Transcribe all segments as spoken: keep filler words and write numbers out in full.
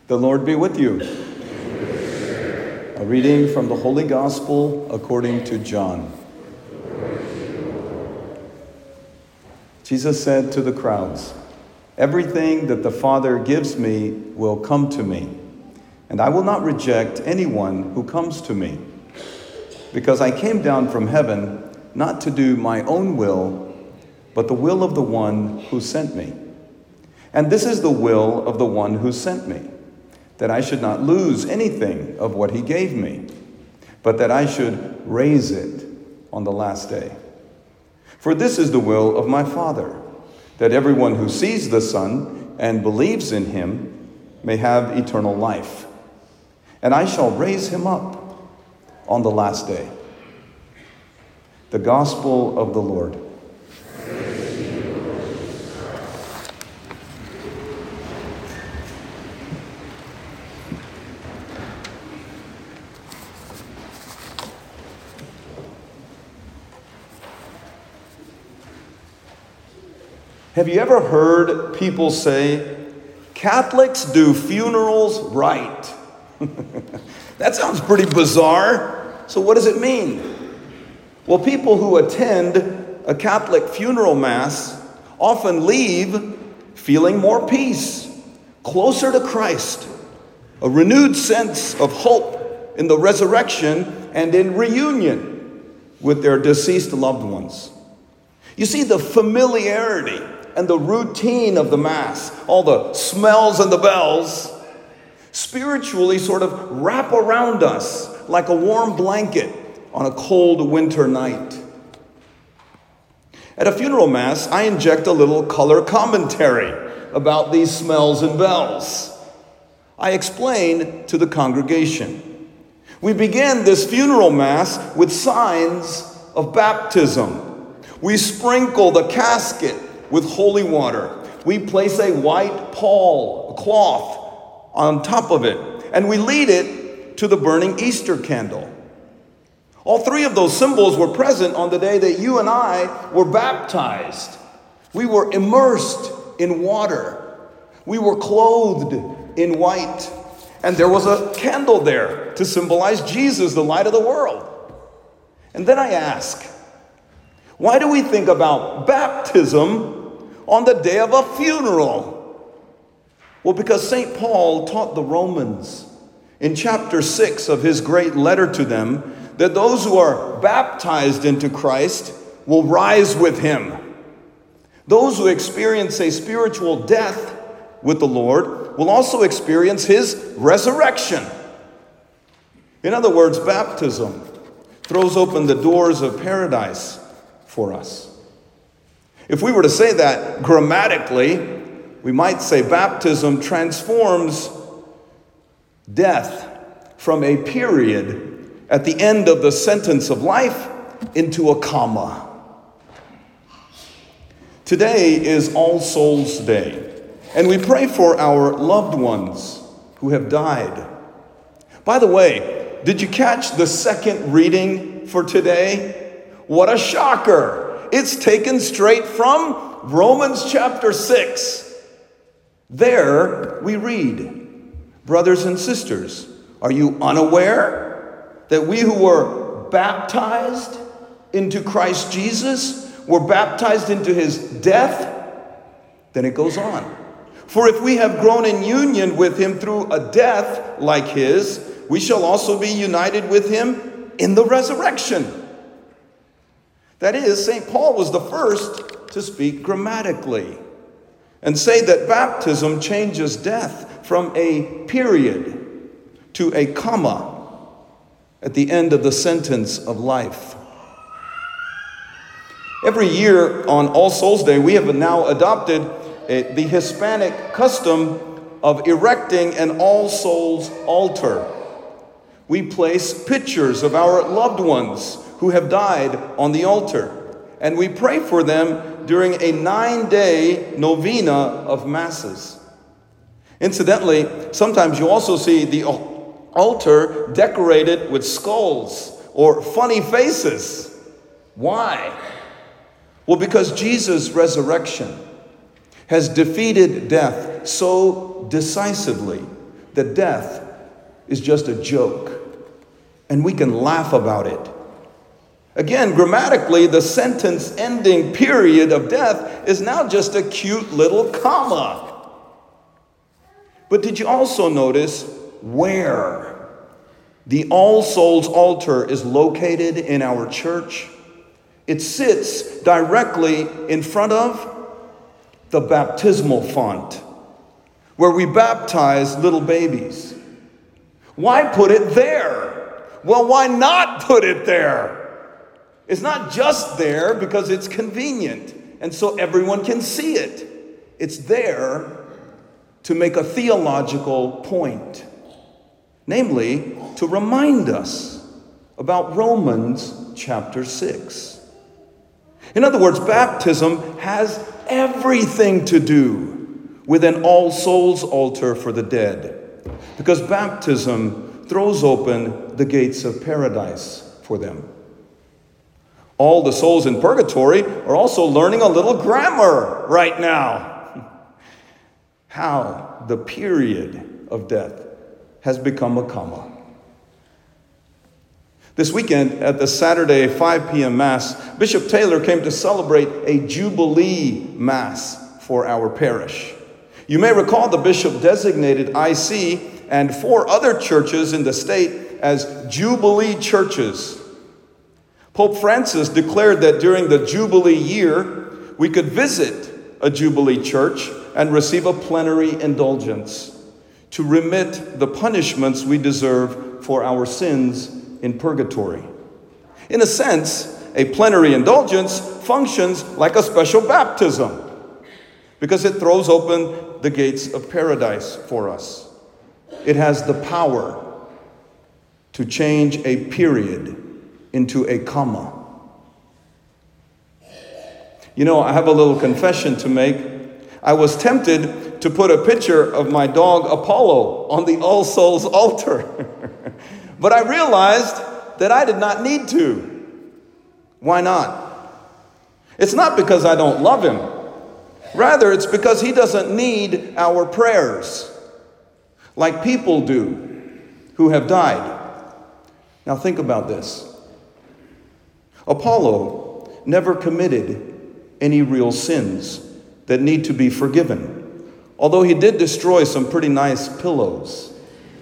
The Lord be with you. A reading from the Holy Gospel according to John. Jesus said to the crowds, "Everything that the Father gives me will come to me, and I will not reject anyone who comes to me, because I came down from heaven not to do my own will, but the will of the one who sent me. And this is the will of the one who sent me, that I should not lose anything of what he gave me, but that I should raise it on the last day. For this is the will of my Father, that everyone who sees the Son and believes in him may have eternal life. And I shall raise him up on the last day." The Gospel of the Lord. Have you ever heard people say, "Catholics do funerals right"? That sounds pretty bizarre. So what does it mean? Well, people who attend a Catholic funeral mass often leave feeling more peace, closer to Christ, a renewed sense of hope in the resurrection and in reunion with their deceased loved ones. You see, the familiarity and the routine of the Mass, all the smells and the bells, spiritually sort of wrap around us like a warm blanket on a cold winter night. At a funeral Mass, I inject a little color commentary about these smells and bells. I explain to the congregation. We begin this funeral Mass with signs of baptism. We sprinkle the casket with holy water. We place a white pall, a cloth, on top of it, and we lead it to the burning Easter candle. All three of those symbols were present on the day that you and I were baptized. We were immersed in water. We were clothed in white. And there was a candle there to symbolize Jesus, the light of the world. And then I ask, why do we think about baptism on the day of a funeral? Well, because Saint Paul taught the Romans in chapter six of his great letter to them that those who are baptized into Christ will rise with him. Those who experience a spiritual death with the Lord will also experience his resurrection. In other words, baptism throws open the doors of paradise for us. If we were to say that grammatically, we might say baptism transforms death from a period at the end of the sentence of life into a comma. Today is All Souls Day, and we pray for our loved ones who have died. By the way, did you catch the second reading for today? What a shocker! It's taken straight from Romans chapter six. There we read, "Brothers and sisters, are you unaware that we who were baptized into Christ Jesus were baptized into his death?" Then it goes on. "For if we have grown in union with him through a death like his, we shall also be united with him in the resurrection." That is, Saint Paul was the first to speak grammatically and say that baptism changes death from a period to a comma at the end of the sentence of life. Every year on All Souls Day, we have now adopted a, the Hispanic custom of erecting an All Souls altar. We place pictures of our loved ones who have died on the altar, and we pray for them during a nine-day novena of masses. Incidentally, sometimes you also see the altar decorated with skulls or funny faces. Why? Well, because Jesus' resurrection has defeated death so decisively that death is just a joke, and we can laugh about it. Again, grammatically, the sentence ending period of death is now just a cute little comma. But did you also notice where the All Souls altar is located in our church? It sits directly in front of the baptismal font, where we baptize little babies. Why put it there? Well, why not put it there? It's not just there because it's convenient and so everyone can see it. It's there to make a theological point, namely to remind us about Romans chapter six. In other words, baptism has everything to do with an all souls altar for the dead, because baptism throws open the gates of paradise for them. All the souls in purgatory are also learning a little grammar right now. How the period of death has become a comma. This weekend at the Saturday five p.m. Mass, Bishop Taylor came to celebrate a Jubilee Mass for our parish. You may recall the bishop designated I C and four other churches in the state as Jubilee churches. Pope Francis declared that during the Jubilee year, we could visit a Jubilee church and receive a plenary indulgence to remit the punishments we deserve for our sins in purgatory. In a sense, a plenary indulgence functions like a special baptism because it throws open the gates of paradise for us. It has the power to change a period into a comma. You know, I have a little confession to make. I was tempted to put a picture of my dog Apollo on the All Souls altar. But I realized that I did not need to. Why not? It's not because I don't love him. Rather, it's because he doesn't need our prayers like people do who have died. Now think about this. Apollo never committed any real sins that need to be forgiven, although he did destroy some pretty nice pillows.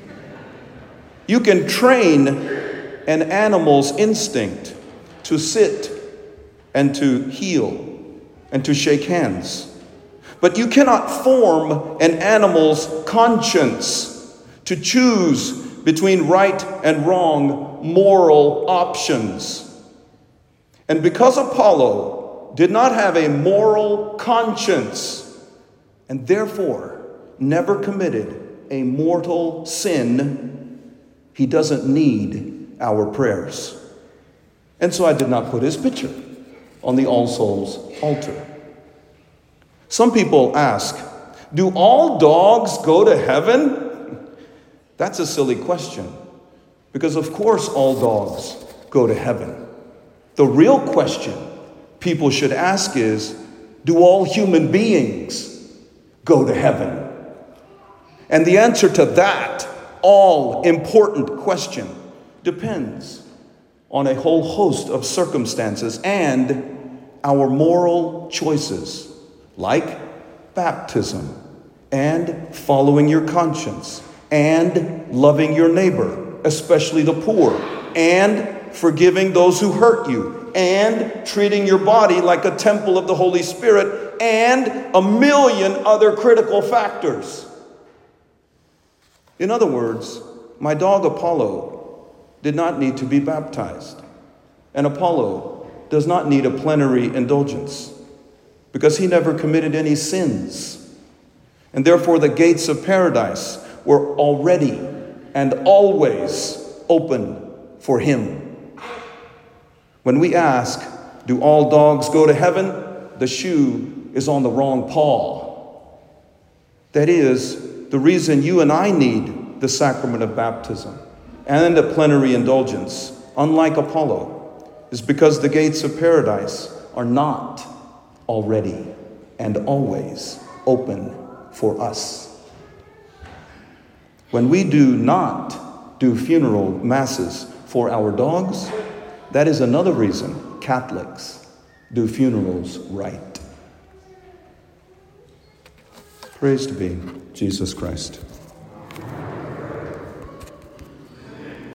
You can train an animal's instinct to sit and to heel and to shake hands, but you cannot form an animal's conscience to choose between right and wrong moral options. And because Apollo did not have a moral conscience and therefore never committed a mortal sin, he doesn't need our prayers. And so I did not put his picture on the All Souls altar. Some people ask, do all dogs go to heaven? That's a silly question, because of course all dogs go to heaven. The real question people should ask is, do all human beings go to heaven? And the answer to that all-important question depends on a whole host of circumstances and our moral choices, like baptism and following your conscience and loving your neighbor, especially the poor, and forgiving those who hurt you, and treating your body like a temple of the Holy Spirit, and a million other critical factors. In other words, my dog Apollo did not need to be baptized, and Apollo does not need a plenary indulgence because he never committed any sins, and therefore the gates of paradise were already and always open for him. When we ask, do all dogs go to heaven? The shoe is on the wrong paw. That is, the reason you and I need the sacrament of baptism and a plenary indulgence, unlike Apollo, is because the gates of paradise are not already and always open for us. When we do not do funeral masses for our dogs, that is another reason Catholics do funerals right. Praise to be Jesus Christ.